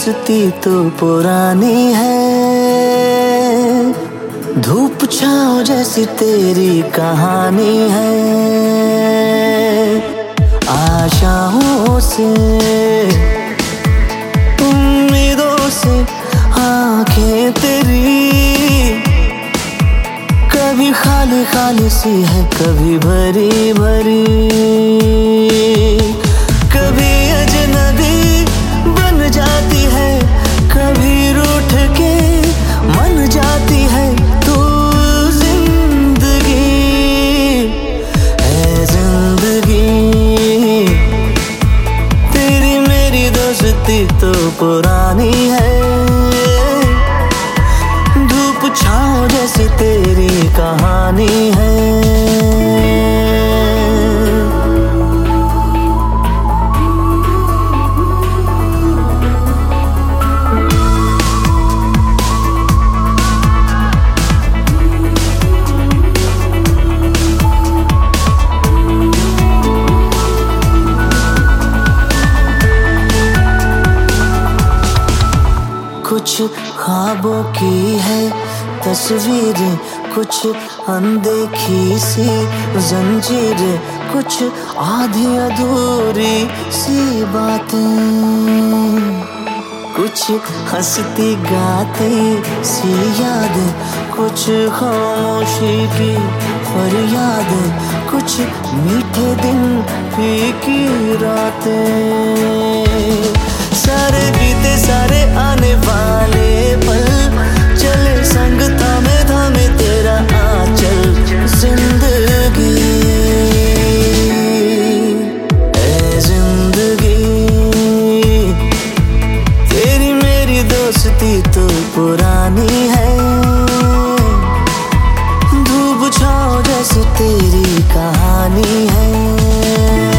दोस्ती तो पुरानी है, धूप छाँव जैसी तेरी कहानी है। आशाओं से, उम्मीदों से आंखें तेरी कभी खाली खाली सी है, कभी भरी भरी। कभी अजनबी बन जाती है, कभी रूठ के मन जाती है। तू जिंदगी है, जिंदगी तेरी मेरी दोस्ती तो पुरानी है, धूप छाँव जैसी तेरी कहानी है। कुछ ख्वाबों की है तस्वीरें, कुछ अनदेखी सी जंजीरें, कुछ आधी अधूरी सी बातें, कुछ हंसती गाती सी यादें, कुछ खामोशी की फरियादें, कुछ मीठे दिन फीकी रातें। सारे बीते सारे आने वाले पल, चले संग थामे थामे तेरा आंचल। जिंदगी है, जिंदगी तेरी मेरी दोस्ती तो पुरानी है, धूप छाँव जैसी तेरी कहानी है।